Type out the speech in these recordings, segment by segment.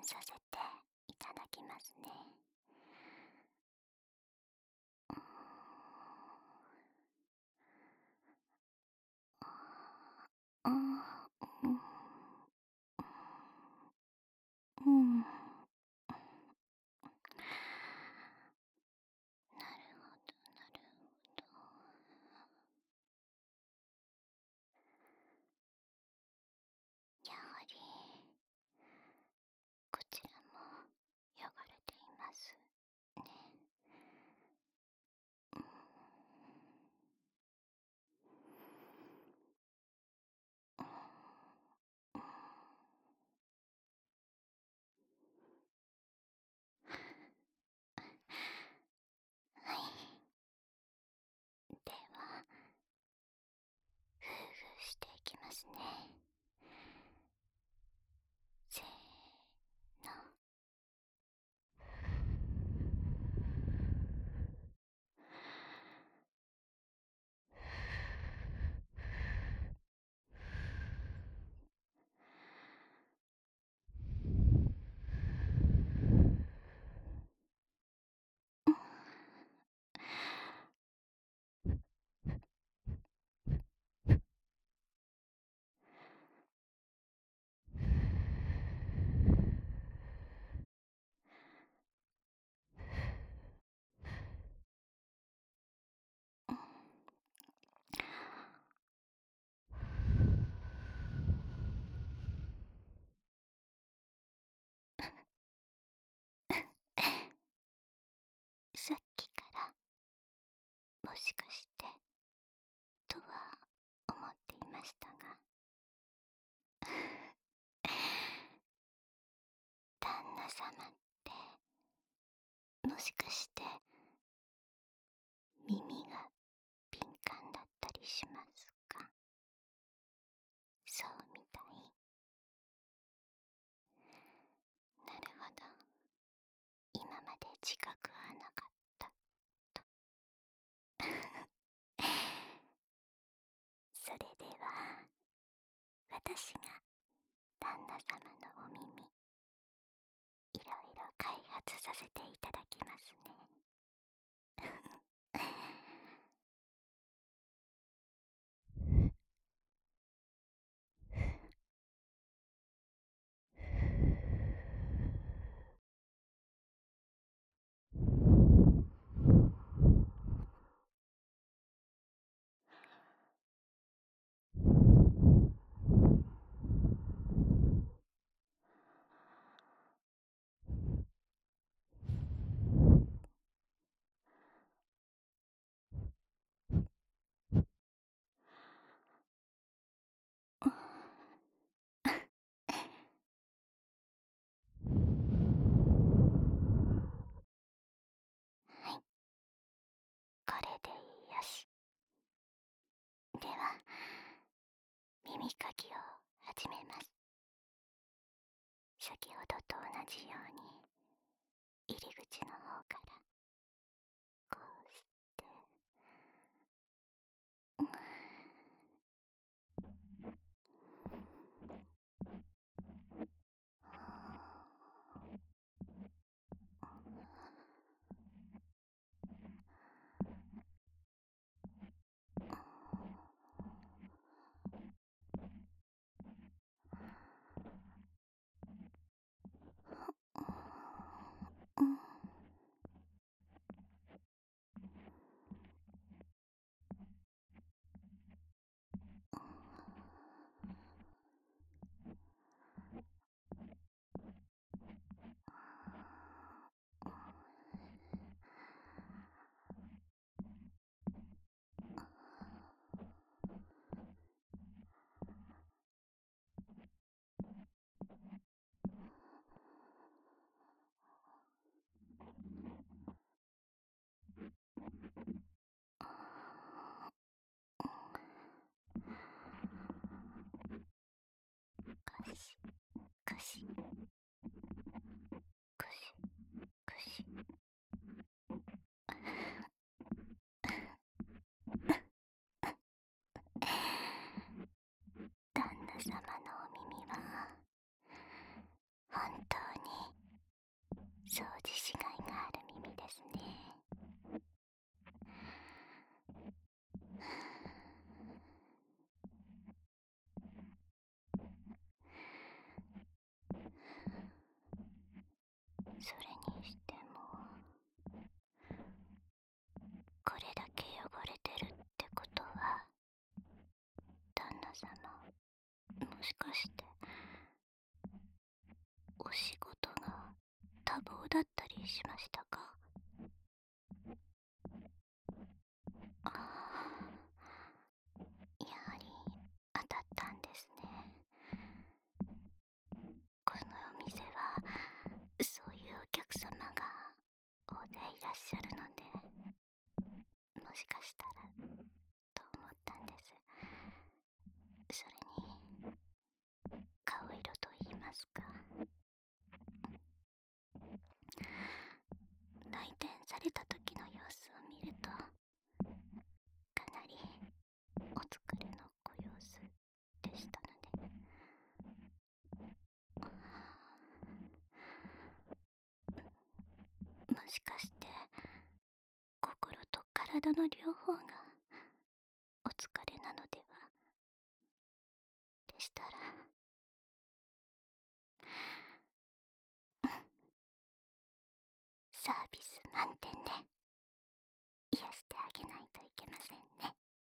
させていただきますね。うん、うん、なるほど、なるほど。やはりこちらも汚れていますね。うん、はい。では、ふうふうしていきますね。せーの。さっきからもしかしてとは思っていましたが、旦那様ってもしかして耳が敏感だったりしますか？そうみたい。なるほど。今まで自覚はなかったと。それでは私が旦那様のお耳いろいろ開発させていただきますね。はい、これでよし。では耳かきを始めます。先ほどと同じように入り口の方からこうして、かしかしかしかし。旦那様のお耳は本当にしましたか？ああ、やはり当たったんですね。このお店はそういうお客様が大勢いらっしゃるので、もしかしたらと思ったんです。それに顔色と言いますか、来店された時の様子を見ると、かなりお疲れのご様子でしたので、もしかして心と体の両方がお疲れなのでは。でしたら、サービス満点で癒してあげないといけませんね。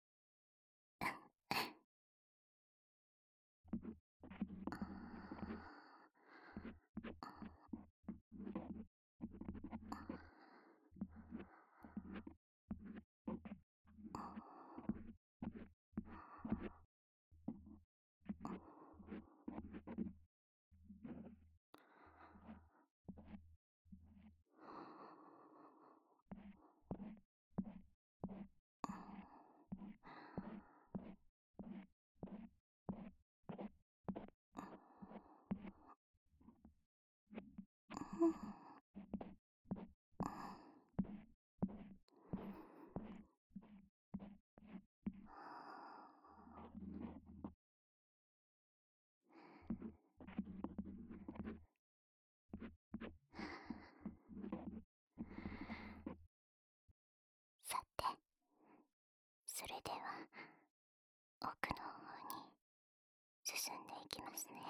さて、それでは奥の方に進んでいきますね。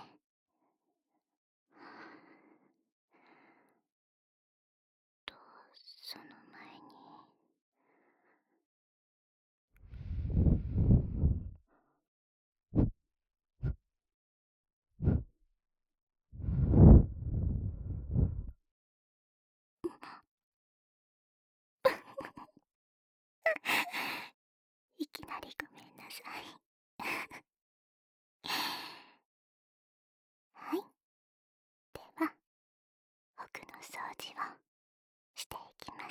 と、その前に、いきなりごめんなさい。はい。では、奥の掃除をしていきます。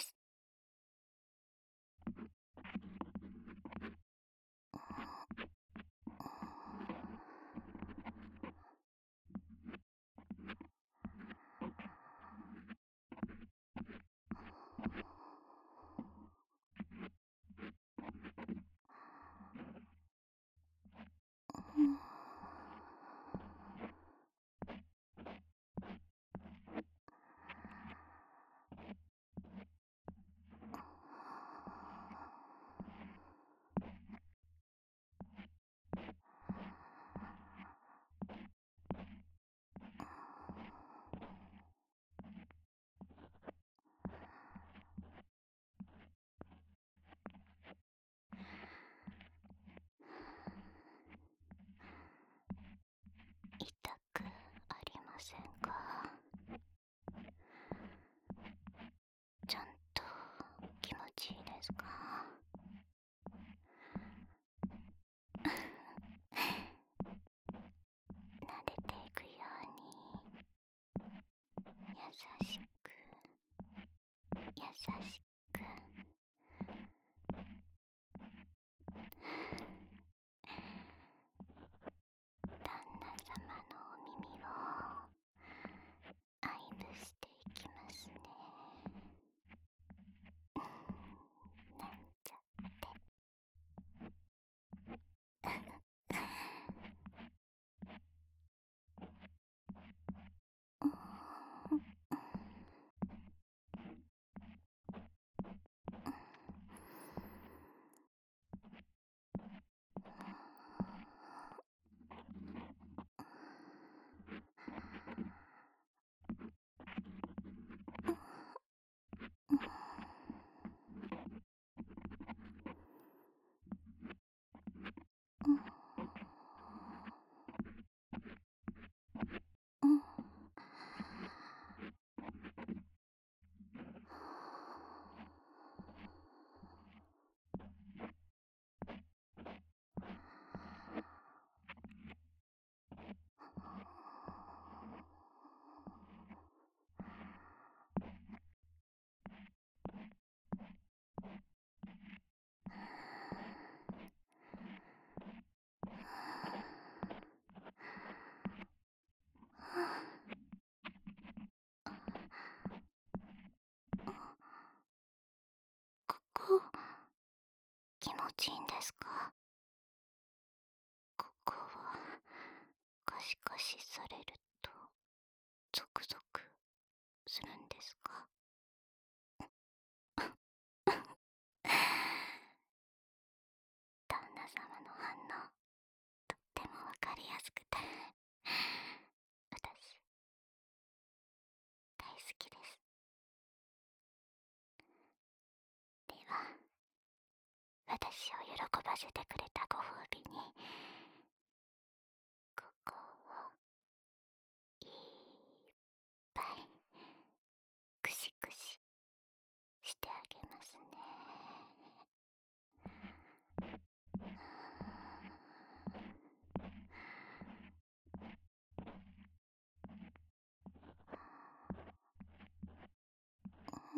痛くありませんか？ちゃんと気持ちいいですか？撫でていくように、優しく優しく、旦那様のお耳を愛撫していきますね。なんちいいんですか？ここをガシガシされるとゾクゾクするんですか？旦那様の反応、とってもわかりやすくて、私、大好きです。では、私を喜ばせてくれたご褒美に、ここをいっぱいクシクシしてあげますね。うん。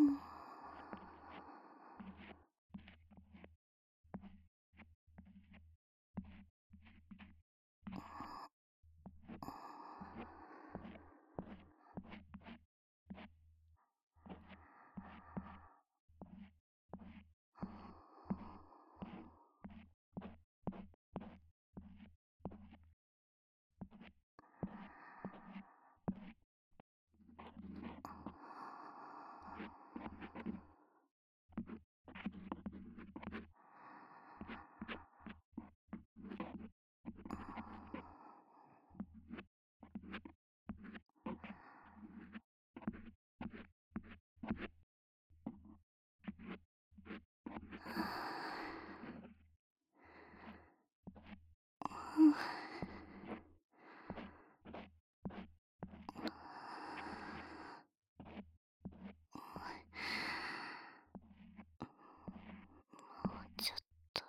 もうちょっと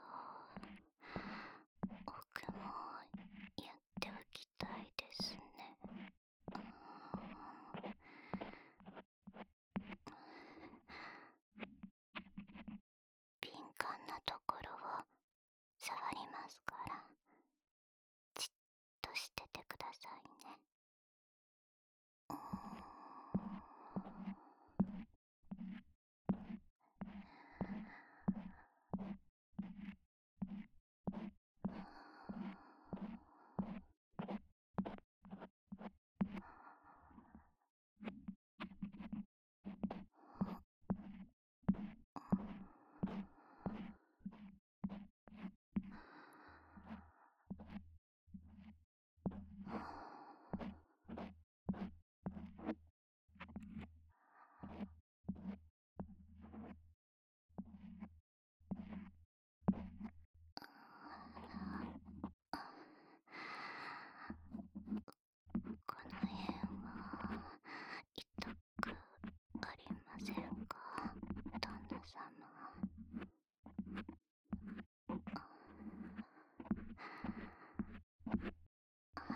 奥もやっておきたいですね。敏感なところを触りますから、じっとしててくださいね。この辺は痛くありませんか、旦那様？はい。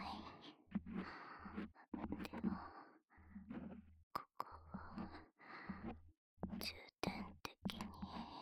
では、ここを重点的に、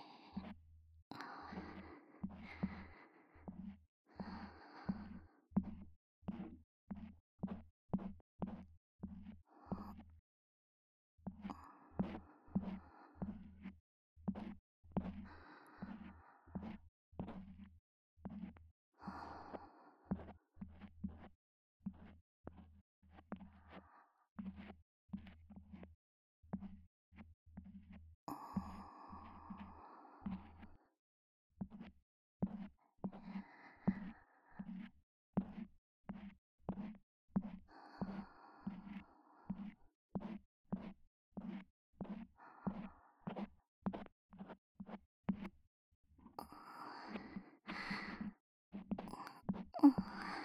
うん。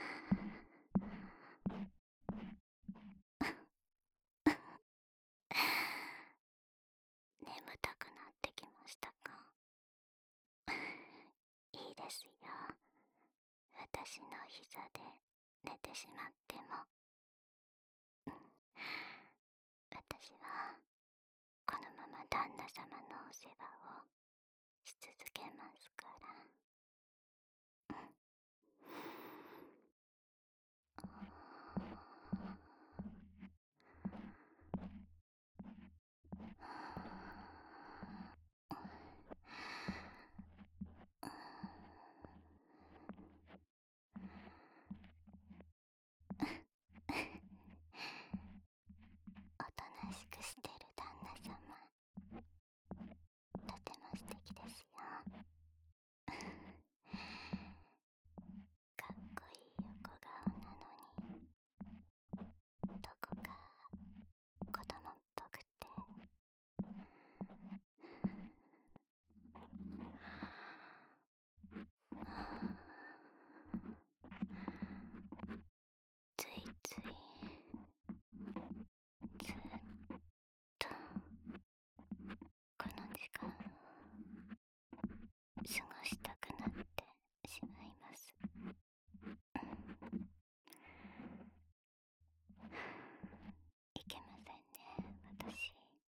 眠たくなってきましたか？いいですよ。私の膝で寝てしまっても、私はこのまま旦那様のお世話をし続けますから。 過ごしたくなってしまいます。いけませんね、私。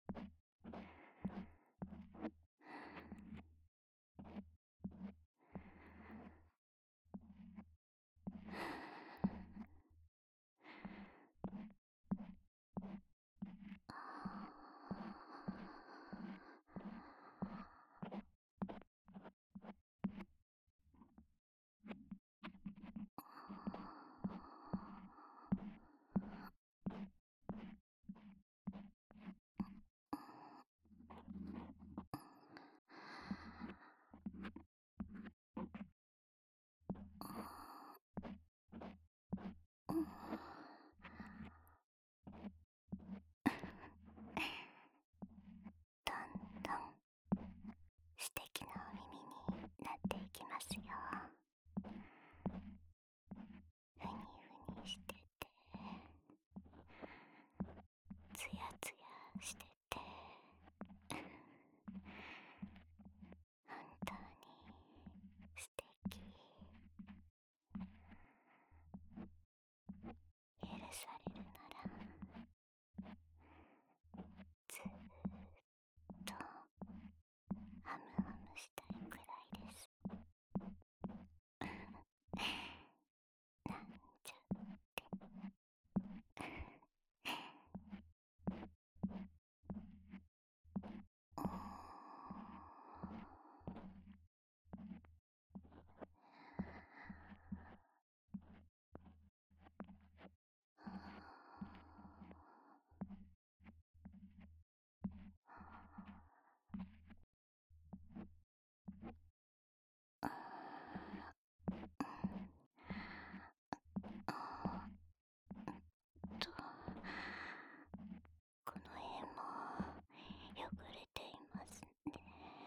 どんどん素敵なお耳になっていきますよ。ふにふにしてて、つやつやしてて、本当に素敵。許されるならずーっとハムハムしたいくらいです。なんちゃって。と、この辺も汚れていますね。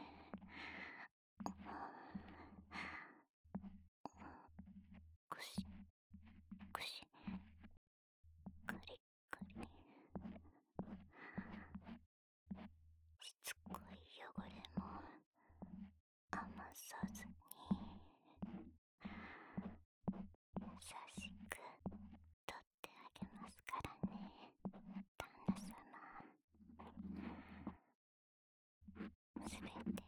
くしくし、くりくり。しつこい汚れも余さずに優しく取ってあげますからね、旦那様。すべて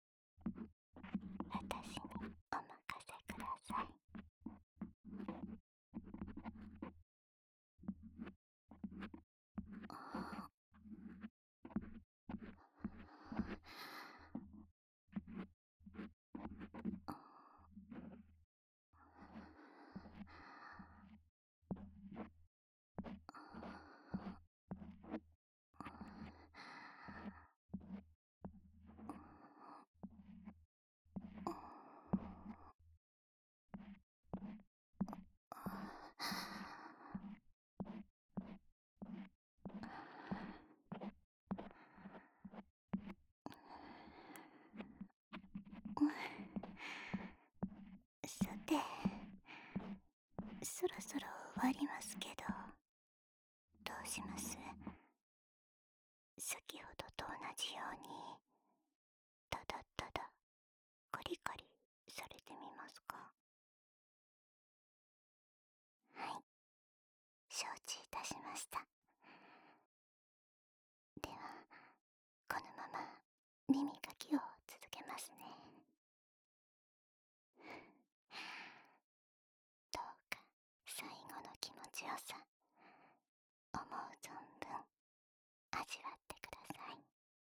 私にお任せください。さて、そろそろ終わりますけど、どうします？先ほどと同じように、ただただカリカリされてみますか？はい、承知いたしました。では、このまま耳かきを続けますね。どうか最後の気持ちよさ、思う存分味わってください。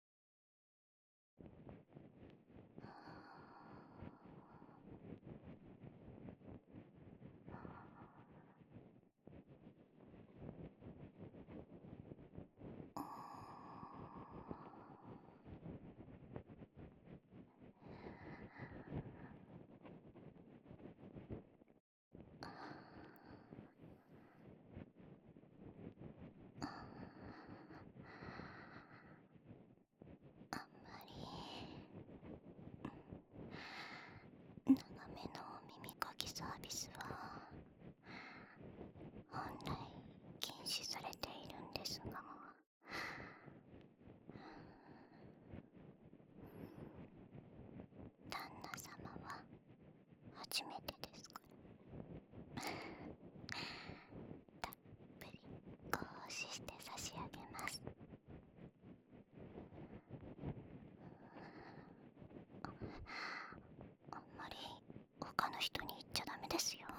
あんまり長めの耳かきサービスは本来禁止されているんですが、旦那人に言っちゃダメですよ。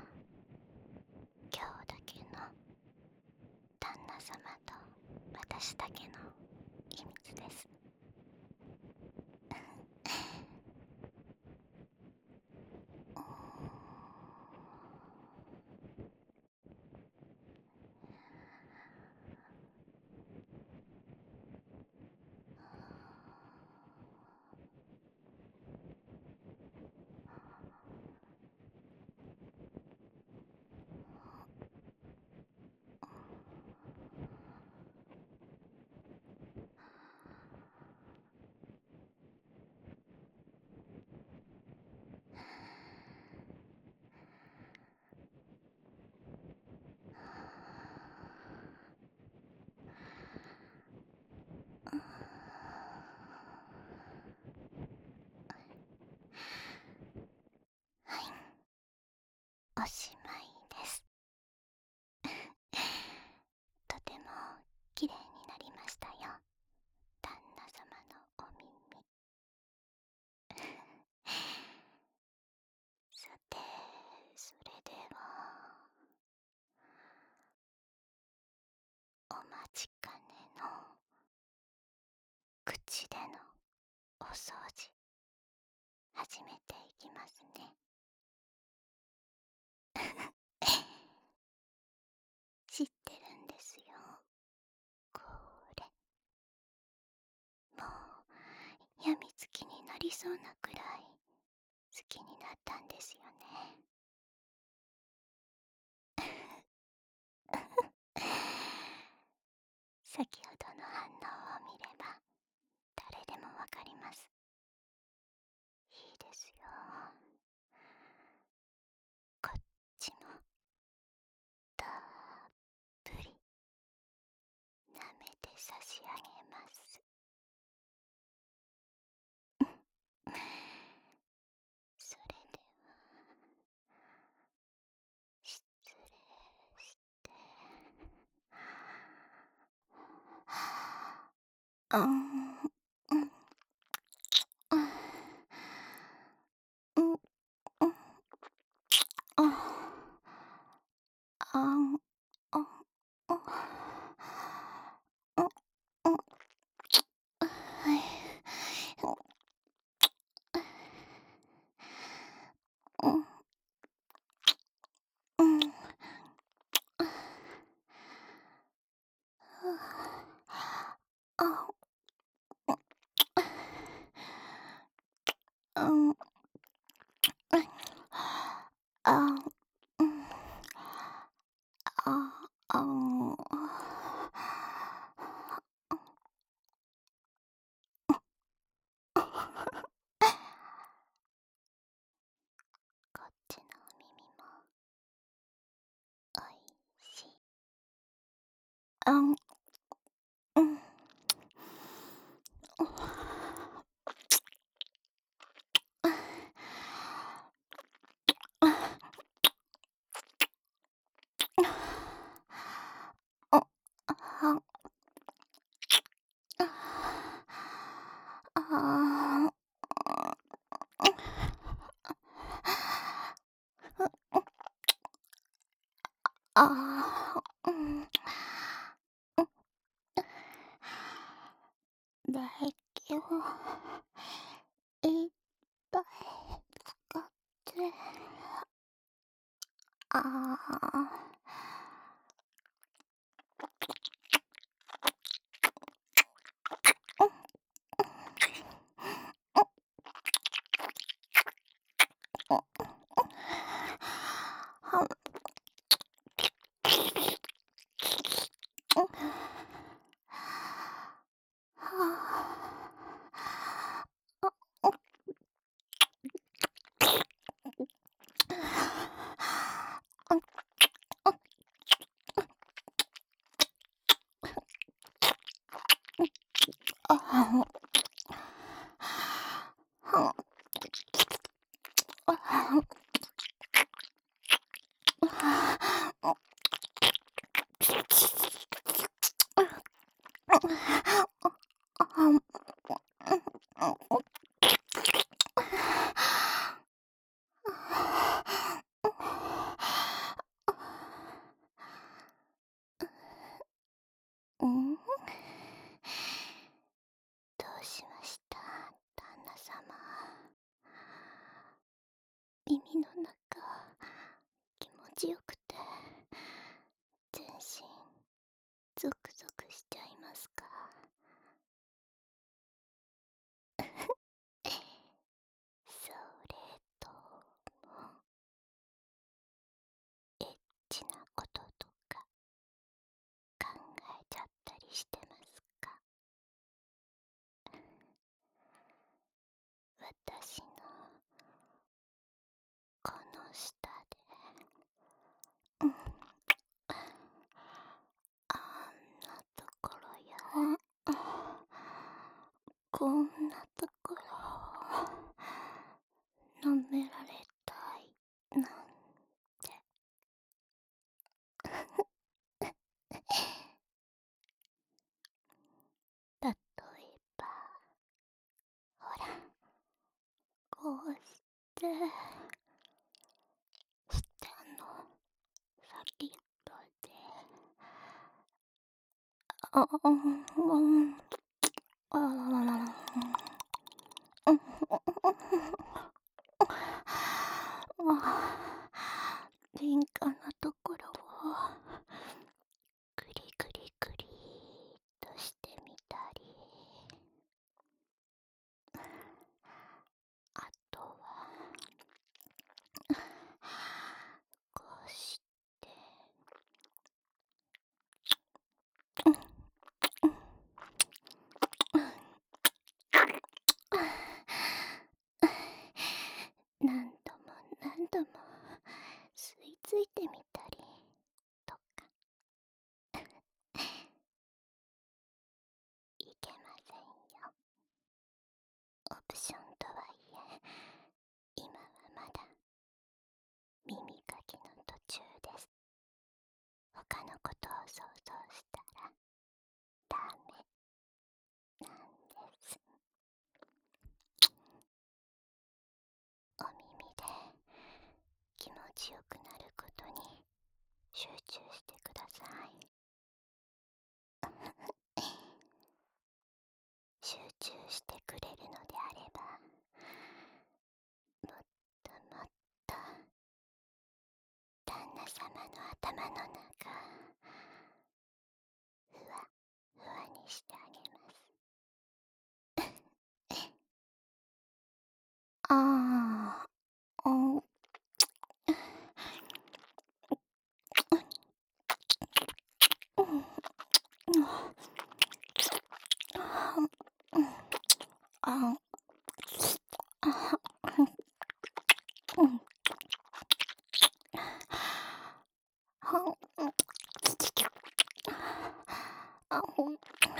今日だけの旦那様と私だけの秘密です。はい、おしまいです。とてもきれいになりましたよ、旦那様のお耳。さて、それではお待ちかねの口でのお掃除始めていきますね。知ってるんですよ、これ。もうやみつきになりそうなくらい好きになったんですよね。先ほどの反応を見れば誰でもわかります。いいですよ。こっちもたっぷり舐めて差し上げます。それでは失礼して。うんうんうんうんあんあんはいうんうんあうんあうんあんこっちのお耳もおいしい。あんうんあああうん唾液をいっぱい使ってあは耳の中気持ちよくて全身ゾクゾクしちゃいますか？それともエッチなこととか考えちゃったりしてますか？私のこの下で、うん、あんなところやこんなところを舐められたいなんて例えばほらこうして下の先っぽであうんあ敏感なところをグリグリグリーっとしてみたり、あとはこうして何度も何度も吸い付いてみたりとかいけませんよ。オプションとはいえ今はまだ耳かきの途中です。他のことを想像したらダメなんです。お耳で気持ちよくなることに集中してください。集中してくれるのであればもっともっと旦那様の頭の中ふわふわにしてあげます。ああ、うん、うん、あ、うん、あ、うん、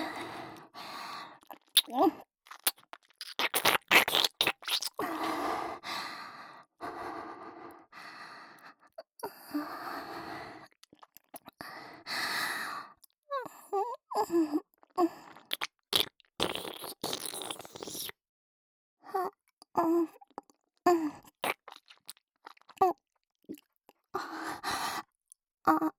あ、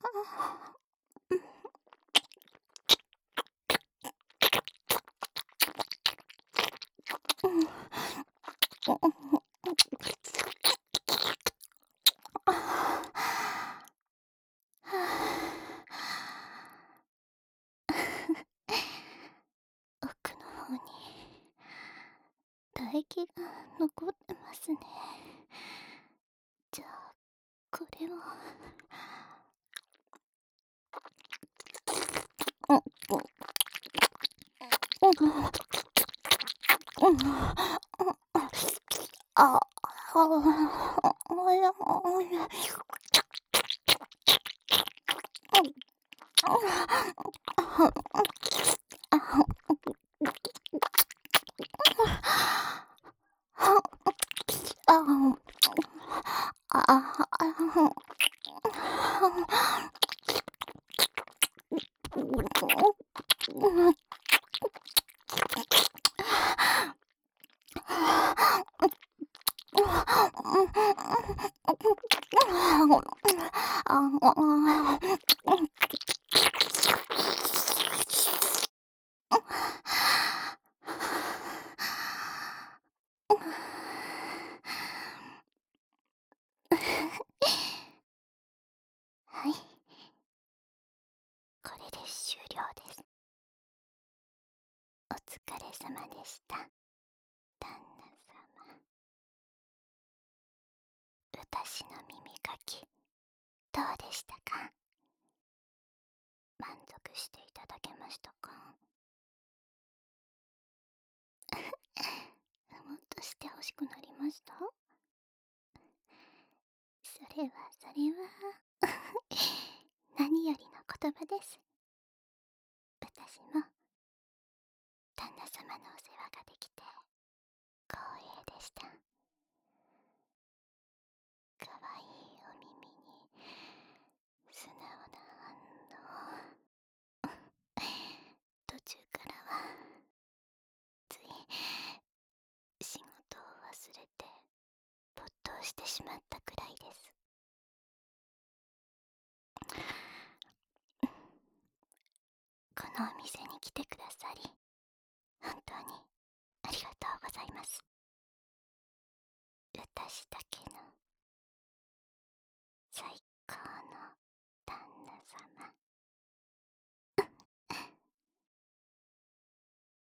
奥の方に唾液が残ってますね。じゃあこれをあ、 終了です。お疲れ様でした、旦那様。私の耳かき、どうでしたか？満足していただけましたか？もっとしてほしくなりました？それは何よりの言葉です。私も旦那様のお世話ができて光栄でした。かわいいお耳に素直な反応。途中からはつい仕事を忘れて没頭してしまったくらいです。このお店に来てくださり本当にありがとうございます。私だけの最高の旦那様。